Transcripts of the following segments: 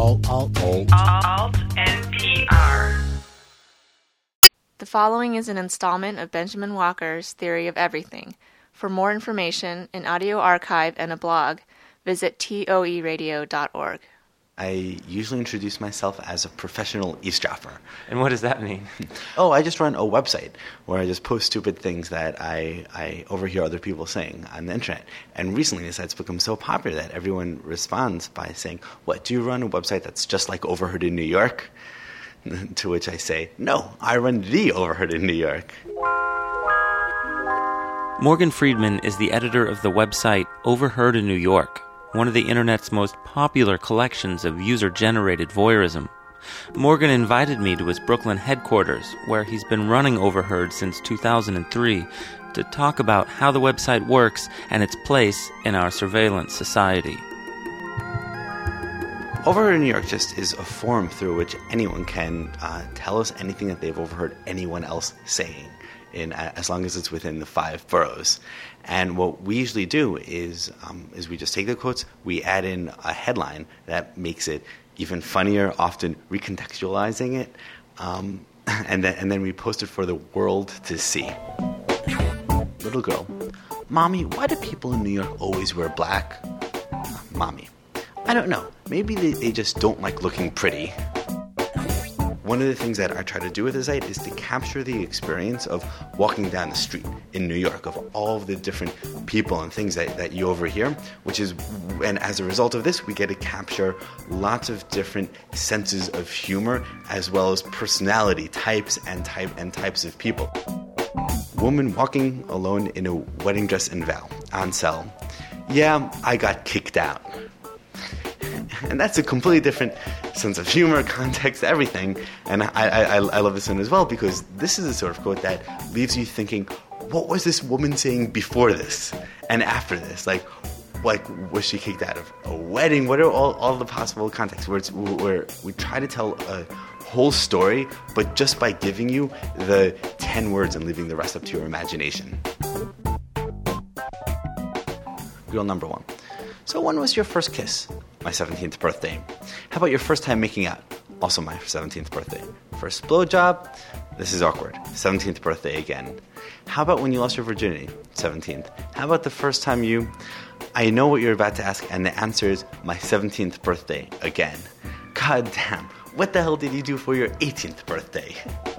NPR. The following is an installment of Benjamin Walker's Theory of Everything. For more information, an audio archive, and a blog, visit toeradio.org. I usually introduce myself as a professional eavesdropper. And what does that mean? Oh, I just run a website where I just post stupid things that I overhear other people saying on the internet. And recently the site's become so popular that everyone responds by saying, "What, do you run a website that's just like Overheard in New York?" To which I say, "No, I run the Overheard in New York." Morgan Friedman is the editor of the website Overheard in New York, one of the internet's most popular collections of user-generated voyeurism. Morgan invited me to his Brooklyn headquarters, where he's been running Overheard since 2003, to talk about how the website works and its place in our surveillance society. Overheard in New York just is a forum through which anyone can tell us anything that they've overheard anyone else saying, as long as it's within the 5 boroughs. And what we usually do is we just take the quotes, we add in a headline that makes it even funnier, often recontextualizing it, and then we post it for the world to see. Little girl: "Mommy, why do people in New York always wear black?" Mommy: "I don't know. Maybe they just don't like looking pretty." One of the things that I try to do with the site is to capture the experience of walking down the street in New York, of all of the different people and things that you overhear, and as a result of this, we get to capture lots of different senses of humor, as well as personality types and types of people. Woman walking alone in a wedding dress and vow, on cell. "Yeah, I got kicked out." And that's a completely different sense of humor, context, everything. And I love this one as well, because this is the sort of quote that leaves you thinking, what was this woman saying before this and after this? Like was she kicked out of a wedding? What are all the possible contexts? Where we try to tell a whole story, but just by giving you the 10 words and leaving the rest up to your imagination. Rule number 1. "So when was your first kiss?" "My 17th birthday." "How about your first time making out?" "Also my 17th birthday." "First blowjob?" "This is awkward." 17th birthday again. "How about when you lost your virginity?" 17th. "How about the first time you..." I know what you're about to ask, and the answer is my 17th birthday again. God damn, what the hell did you do for your 18th birthday?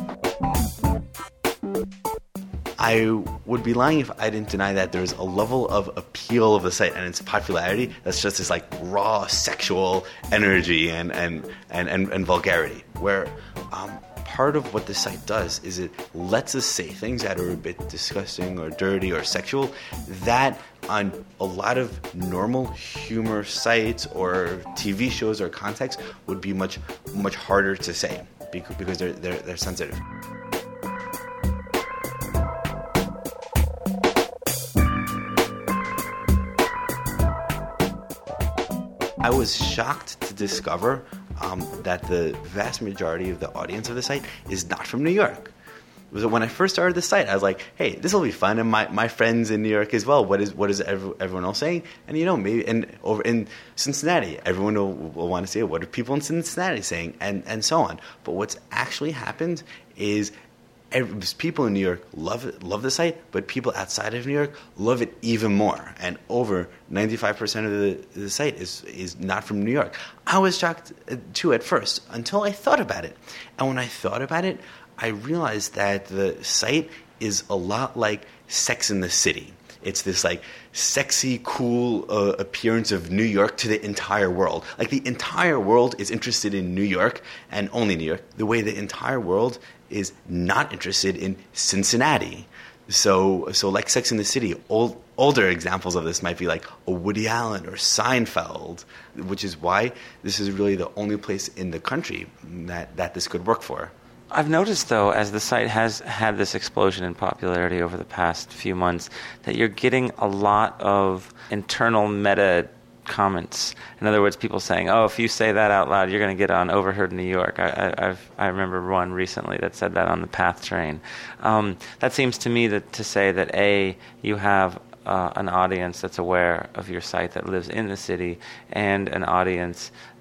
I would be lying if I didn't deny that there's a level of appeal of the site and its popularity that's just this like raw sexual energy and vulgarity, where part of what the site does is it lets us say things that are a bit disgusting or dirty or sexual that on a lot of normal humor sites or TV shows or contexts would be much harder to say because they're sensitive. I was shocked to discover that the vast majority of the audience of the site is not from New York. When I first started the site, I was like, "Hey, this will be fun," and my friends in New York as well. What is everyone else saying? And maybe over in Cincinnati, everyone will want to say, "What are people in Cincinnati saying?" and so on. But what's actually happened is people in New York love the site, but people outside of New York love it even more. And over 95% of the site is not from New York. I was shocked too at first until I thought about it. And when I thought about it, I realized that the site is a lot like Sex and the City. It's this like sexy, cool appearance of New York to the entire world. Like the entire world is interested in New York and only New York, the way the entire world is not interested in Cincinnati. So like Sex and the City, older examples of this might be like a Woody Allen or Seinfeld, which is why this is really the only place in the country that this could work for. I've noticed, though, as the site has had this explosion in popularity over the past few months, that you're getting a lot of internal meta comments. In other words, people saying, "Oh, if you say that out loud, you're going to get on Overheard in New York." I remember one recently that said that on the PATH train. That seems to me to say that, A, you have an audience that's aware of your site that lives in the city, and an audience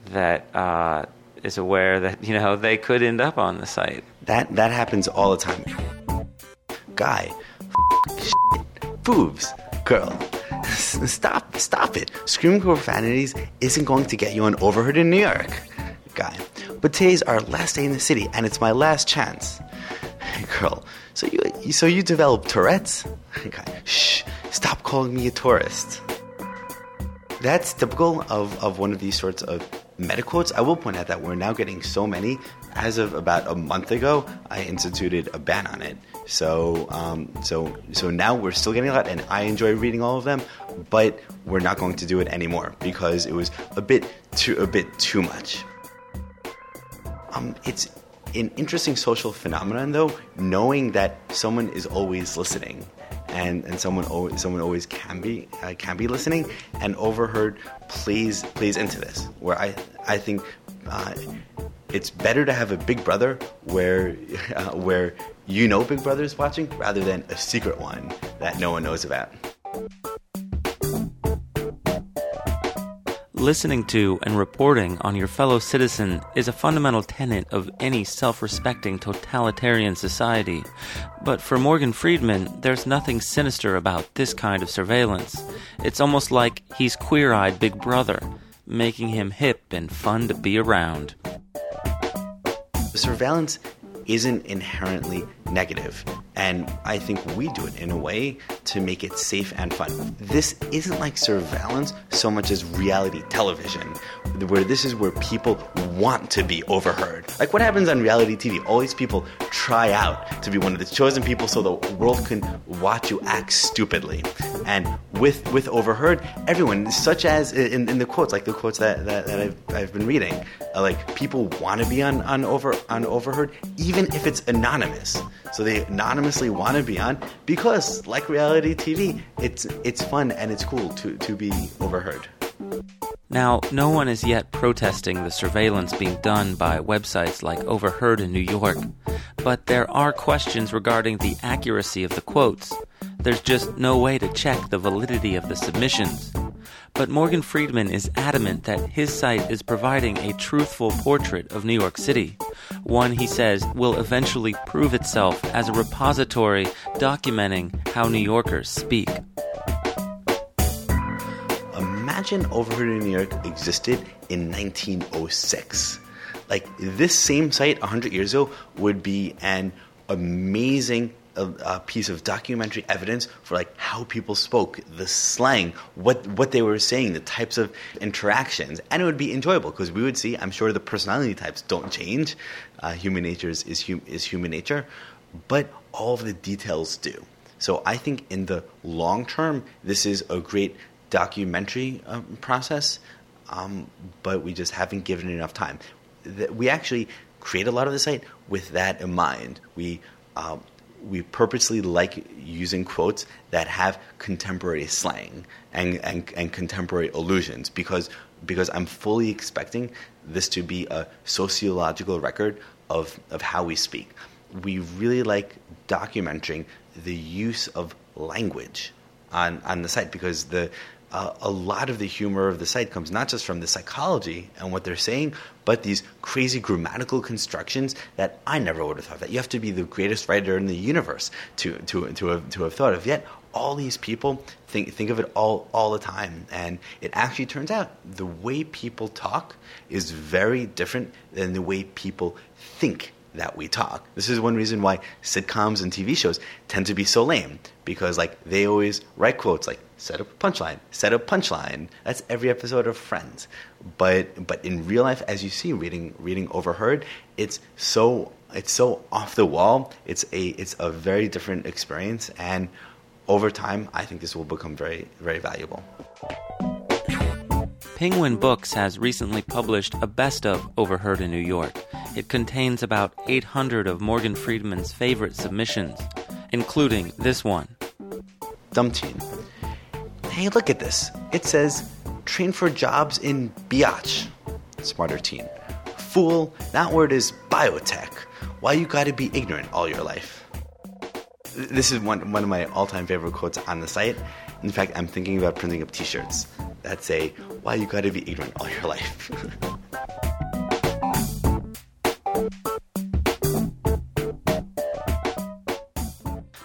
that is aware that, they could end up on the site. That happens all the time. Guy, shit, boobs, girl. Stop it. Screaming profanities isn't going to get you on Overheard in New York. Guy, but today's our last day in the city, and it's my last chance. Girl, so you developed Tourette's? Guy, shh, stop calling me a tourist. That's typical of one of these sorts of meta quotes. I will point out that we're now getting so many. As of about a month ago, I instituted a ban on it. So now we're still getting a lot, and I enjoy reading all of them, but we're not going to do it anymore because it was a bit too much. It's an interesting social phenomenon, though, knowing that someone is always listening, and someone always can be listening, and Overheard plays into this, where I think it's better to have a big brother where Big Brother is watching rather than a secret one that no one knows about. Listening to and reporting on your fellow citizen is a fundamental tenet of any self-respecting totalitarian society. But for Morgan Freeman, there's nothing sinister about this kind of surveillance. It's almost like he's queer-eyed Big Brother, making him hip and fun to be around. Surveillance isn't inherently negative, and I think we do it in a way to make it safe and fun. This isn't like surveillance so much as reality television, where this is where people want to be overheard. Like what happens on reality TV? All these people try out to be one of the chosen people so the world can watch you act stupidly. And with Overheard, everyone, such as in the quotes, like the quotes that I've been reading, like people want to be on Overheard, even if it's anonymous. So they anonymously want to be on because, like reality TV, it's fun and it's cool to be overheard. Now, no one is yet protesting the surveillance being done by websites like Overheard in New York, but there are questions regarding the accuracy of the quotes. There's just no way to check the validity of the submissions. But Morgan Freeman is adamant that his site is providing a truthful portrait of New York City, one he says will eventually prove itself as a repository documenting how New Yorkers speak. Imagine Overheard in New York existed in 1906. Like, this same site 100 years ago would be an amazing piece of documentary evidence for like how people spoke, the slang, what they were saying, the types of interactions, and it would be enjoyable because we would see, I'm sure the personality types don't change. Human nature is human nature, but all of the details do. So I think in the long term, this is a great documentary process, but we just haven't given it enough time. We actually create a lot of the site with that in mind. We purposely like using quotes that have contemporary slang and contemporary allusions because I'm fully expecting this to be a sociological record of how we speak. We really like documenting the use of language on the site because a lot of the humor of the site comes not just from the psychology and what they're saying, but these crazy grammatical constructions that I never would have thought that you have to be the greatest writer in the universe to have thought of. Yet all these people think of it all the time, and it actually turns out the way people talk is very different than the way people think that we talk. This is one reason why sitcoms and TV shows tend to be so lame, because like they always write quotes like set up a punchline. That's every episode of Friends. But in real life, as you see reading Overheard, it's so off the wall. It's a very different experience, and over time I think this will become very, very valuable. Penguin Books has recently published a best of Overheard in New York. It contains about 800 of Morgan Freeman's favorite submissions, including this one. Dumb teen. Hey, look at this. It says, train for jobs in biatch. Smarter teen. Fool, that word is biotech. Why you gotta be ignorant all your life? This is one of my all-time favorite quotes on the site. In fact, I'm thinking about printing up t-shirts that say, why you gotta be ignorant all your life.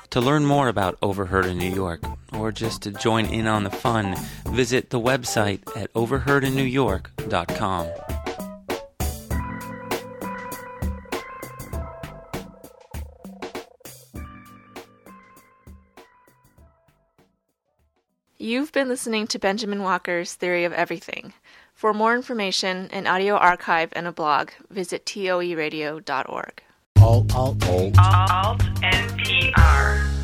To learn more about Overheard in New York, or just to join in on the fun, visit the website at overheardinNewYork.com. You've been listening to Benjamin Walker's Theory of Everything. For more information, an audio archive, and a blog, visit toeradio.org. Alt NPR.